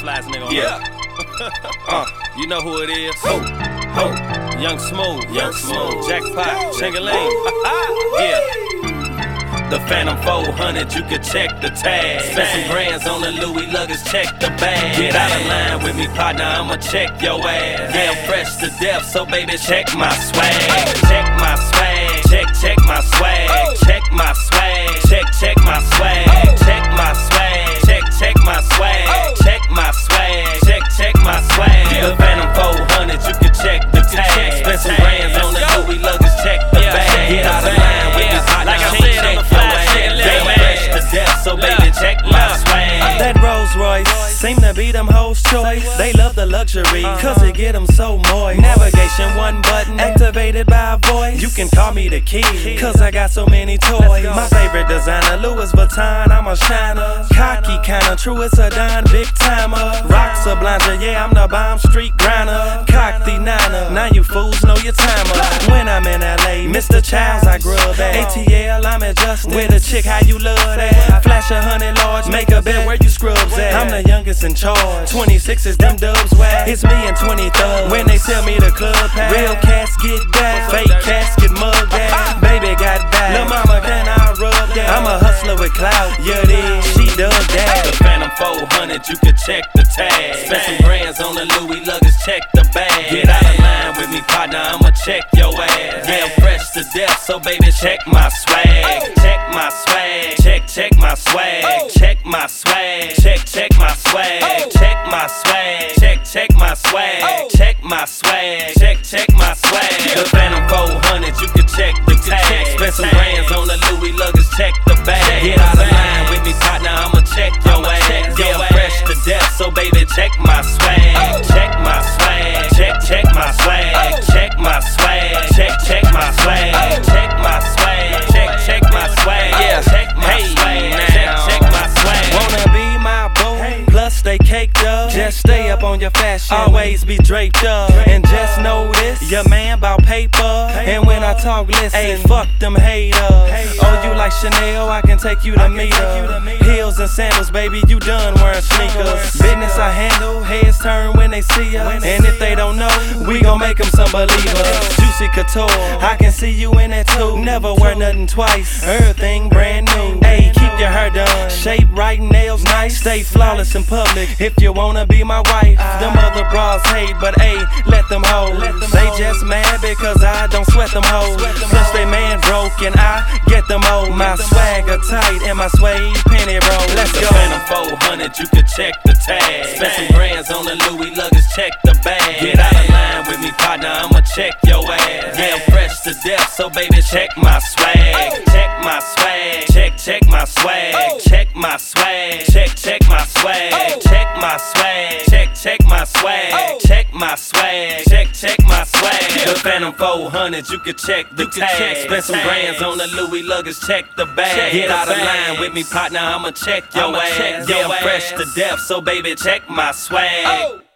flyest nigga on Yeah. earth. You know who it is? Ho, ho, Young Smooth, Young Smooth. Jackpot, Chingaling. Yeah. The Phantom 400, you can check the tag. Spend some grands on the Louis luggage, check the bag. Get out of line with me, partner, I'ma check your ass. Yeah, I'm fresh to death, so baby, check my swag. Check my swag, check my swag. Check my swag, check my swag. Check my swag, check my swag. Check my swag, check my swag. The Phantom 400, you can check the tag. Spend some grands on the Louis luggage, check the bag. Get out of line with me, partner, Like I I'ma said, check I'm your the fly ass. shit, little Yeah, I'm man. fresh to death, so baby, check my swag. That Rolls Royce seem to be them hoes' choice. They love the luxury, cause it get them so moist. Navigation, one button, activated by a voice. You can call me the kid, cause I got so many toys. My favorite designer, Louis Vuitton, I'm a shiner. Cocky kinda, true, it's a dime, big timer. Rocks a blinder, yeah, I'm the bomb street grinder. Cock the niner, now you fools know your timer. When I'm in LA, Mr. Childs, I grub at. ATL, I'm adjusted. With a chick, how you love that? Flash 100 large, make a bet where you scrubs at. I'm the youngest in charge. 26 is them dubs whack. It's me and 20 thugs. When they tell me the club pack, real cats get back, fake cats get mugged at. Baby got back, lil' mama can I rub that? I'm a hustler with clout, yeah it is, she dug The that. Phantom 400, you can check the tag. Spend some grands on the Louis luggage, check the bag. Get out of line with me, partner, I'ma check your ass. Yeah, I'm fresh to death, so baby, check my swag. Check my swag, check my swag. Check my swag, check my swag. Check my swag, check my swag. Check my swag, check my swag. The Phantom 400, you can check the tag. Spend some grands on the Louis luggage, check the bag. Get out of line with me, partner, I'ma check your ass. Yeah, I'm fresh to death, so baby, check my swag. Check my swag, check my swag. Check my swag, check my swag. Check my swag, check my swag. Yeah, check my swag, check my swag. Wanna be my boo? Plus stay caked up. Just stay up on your fashion. Always be draped up. And just know this, your man bout paper. And when I talk, listen, hey, fuck them haters. Oh, you like Chanel? I can take you to meet her. Heels and sandals, baby, you done wearing sneakers. Business I handle, heads turn when they see us. And if they don't know, we gon' make them some believers. Juicy Couture, I can see you in that too. Never wear nothing twice, everything brand new. Hey, keep your hair done, shape right, nails nice. Stay flawless in public if you wanna be my wife. Them other bras hate, but hey, let them hoes. They just mad because I don't sweat them hoes. Plus they man broke and I get them old. My swagger tight and my suede penny roll. Let's The go. Phantom 400, you can check the tag. Spend some grands on the Louis luggage, check the bag. Get out of line with me, partner, I'ma check your ass. Yeah, I'm fresh to death, so baby, check my swag. Check my swag, check my swag. Check my swag, check my swag. Check my swag, check my swag. Check my swag, check my swag. The Phantom 400, you can check the tag. Spend some grands on the Louis luggage, check the bag. Get out of line with me, partner, I'ma check your ass. Yeah, I'm fresh to death, so baby, check my swag.